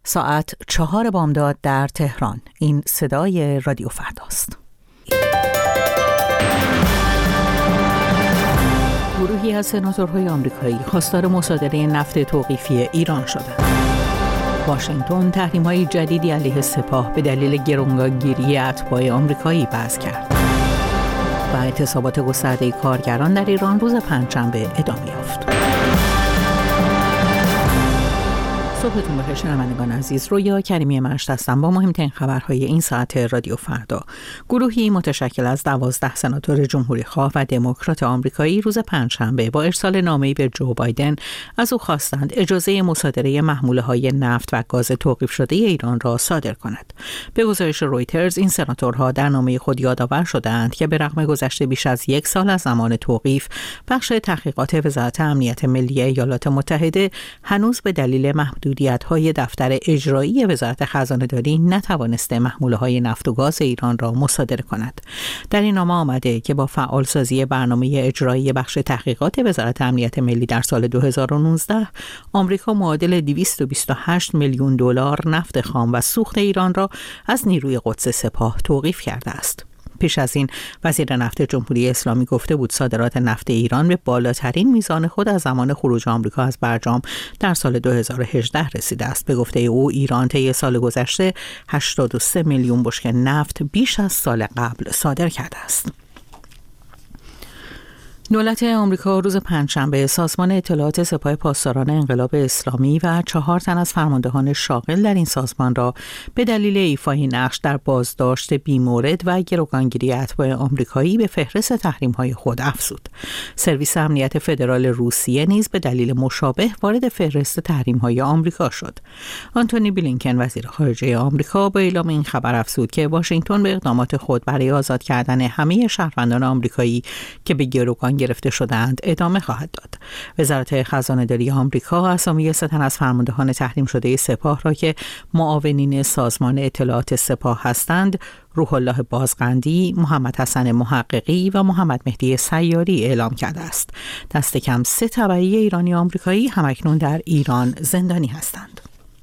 ساعت 4 بامداد در تهران. این صدای رادیو فرداست. گروهی از سناتورهای آمریکایی خواستار مصادره نفت توقیفی ایران شدند. واشنگتن تحریم‌های جدیدی علیه سپاه به دلیل گرانگیری اتباع آمریکایی وضع کرد. و اعتصابات گسترده کارگران در ایران روز پنجشنبه ادامه یافت. صبحتون بخیر شنوندگان عزیز. رویا کریمی مشت هستم با مهمترین خبرهای این ساعت رادیو فردا. گروهی متشکل از 12 سناتور جمهوری‌خواه و دموکرات آمریکایی روز پنجشنبه با ارسال نامه‌ای به جو بایدن از او خواستند اجازه مصادره محموله‌های نفت و گاز توقیف شده ایران را صادر کند. به گزارش رویترز این سناتورها در نامه خود یادآور شدند که به رغم گذشته بیش از 1 سال از زمان توقیف، بخش تحقیقات وزارت امنیت ملی ایالات متحده هنوز به دلیل محدودیت‌های دفتر اجرایی وزارت خزانه‌داری نتوانسته محموله‌های نفت و گاز ایران را مصادره کند. در این نامه آمده که با فعالسازی برنامه اجرایی بخش تحقیقات وزارت امنیت ملی در سال 2019 آمریکا معادل 228 میلیون دلار نفت خام و سوخت ایران را از نیروی قدس سپاه توقیف کرده است. پیش از این وزیر نفت جمهوری اسلامی گفته بود صادرات نفت ایران به بالاترین میزان خود از زمان خروج آمریکا از برجام در سال 2018 رسیده است. به گفته او ایران طی سال گذشته 83 میلیون بشکه نفت بیش از سال قبل صادر کرده است. دولت آمریکا روز پنجشنبه سازمان اطلاعات سپاه پاسداران انقلاب اسلامی و 4 تن از فرماندهان شاغل در این سازمان را به دلیل ایفای نقش در بازداشت بیمورد و گروگانگیری اتباع آمریکایی به فهرست تحریم‌های خود افزود. سرویس امنیت فدرال روسیه نیز به دلیل مشابه وارد فهرست تحریم‌های آمریکا شد. آنتونی بلینکن وزیر خارجه آمریکا با اعلام این خبر افزود که واشنگتن به اقدامات خود برای آزاد کردن همه شهروندان آمریکایی که به گروگان گرفته شدند ادامه خواهد داد. وزارت خزانه‌داری آمریکا اسامی 3 تن از فرماندهان تحریم شده سپاه را که معاونین سازمان اطلاعات سپاه هستند، روح الله بازقندی، محمد حسن محققی و محمد مهدی سیاری اعلام کرده است. دست کم 3 تبعی ایرانی آمریکایی همکنون در ایران زندانی هستند.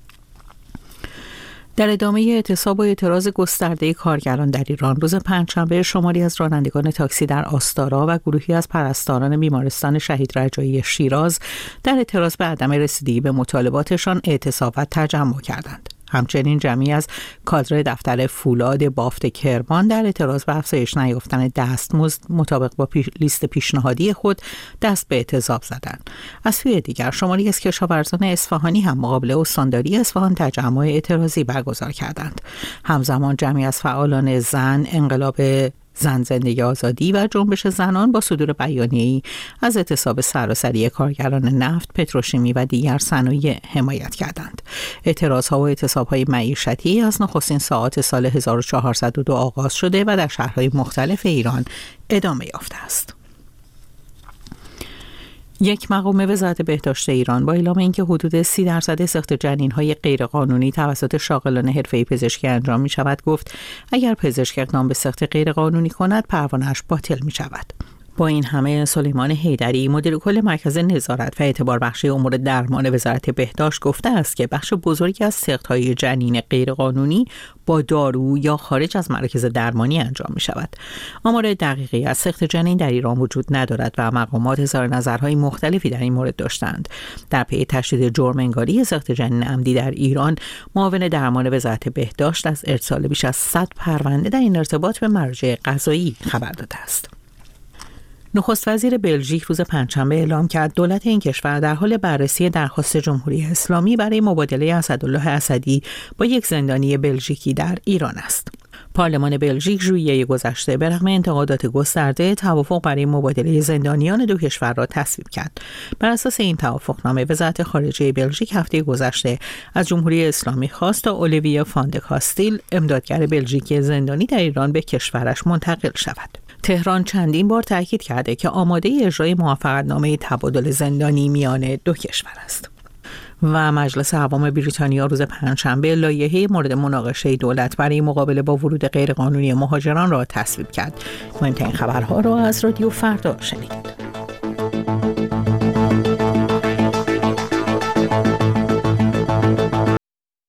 در ادامه اعتصاب و اعتراض گسترده کارگران در ایران روز پنجشنبه شماری از رانندگان تاکسی در آستارا و گروهی از پرستاران بیمارستان شهید رجایی شیراز در اعتراض به عدم رسیدگی به مطالباتشان اعتصاب و تجمع کردند. همچنین جمعی از کادر دفتر فولاد بافت کرمان در اعتراض به افزایش نیافتن دستمزد مطابق با لیست پیشنهادی خود دست به اعتصاب زدند. از سوی دیگر شماری از کشاورزان اصفهانی هم مقابل استانداری اصفهان تجمع اعتراضی برگزار کردند. همزمان جمعی از فعالان زن، انقلاب زن زندگی آزادی و جنبش زنان با صدور بیانیه‌ای از اعتصاب سراسری کارگران نفت، پتروشیمی و دیگر صنایع حمایت کردند. اعتراضها و اعتصاب‌های معیشتی از نخستین ساعات سال 1402 آغاز شده و در شهرهای مختلف ایران ادامه یافته است. یک مقام وزارت بهداشت ایران با اعلام اینکه حدود 30% ساخت جنین‌های غیرقانونی توسط شاغلان حرفه‌ای پزشکی انجام می‌شود گفت اگر پزشک اقدام به ساخت غیرقانونی کند پروانه‌اش باطل می‌شود. با این همه سلیمان حیدری مدیر کل مرکز نظارت و اعتبار بخشی امور درمان وزارت بهداشت گفته است که بخش بزرگی از ساخت‌های جنین غیرقانونی با دارو یا خارج از مراکز درمانی انجام می شود. آمار دقیقی از ساخت جنین در ایران وجود ندارد و مقامات اظهار نظرهای مختلفی در این مورد داشتند. در پی تشدید جرم انگاری ساخت جنین عمدی در ایران، معاون درمان وزارت بهداشت از ارسال بیش از 100 پرونده در این ارتباط به مراجع قضایی خبر داده است. نخست وزیر بلژیک روز پنجشنبه اعلام کرد دولت این کشور در حال بررسی درخواست جمهوری اسلامی برای مبادله اسدالله اسدی با یک زندانی بلژیکی در ایران است. پارلمان بلژیک ژوئیه گذشته به رغم انتقادات گسترده توافق برای مبادله زندانیان دو کشور را تصویب کرد. بر اساس این توافقنامه وزارت خارجه بلژیک هفته گذشته از جمهوری اسلامی خواست تا اولیویه فاند کاستیل امدادگر بلژیکی زندانی در ایران به کشورش منتقل شود. تهران چندین بار تاکید کرده که آماده اجرای موافقتنامه تبادل زندانی میان دو کشور است. و مجلس عوام بریتانیا روز پنجشنبه لایحه مورد مناقشه دولت برای مقابله با ورود غیرقانونی مهاجران را تصویب کرد. مهمترین خبرها را از رادیو فردا شنیدید.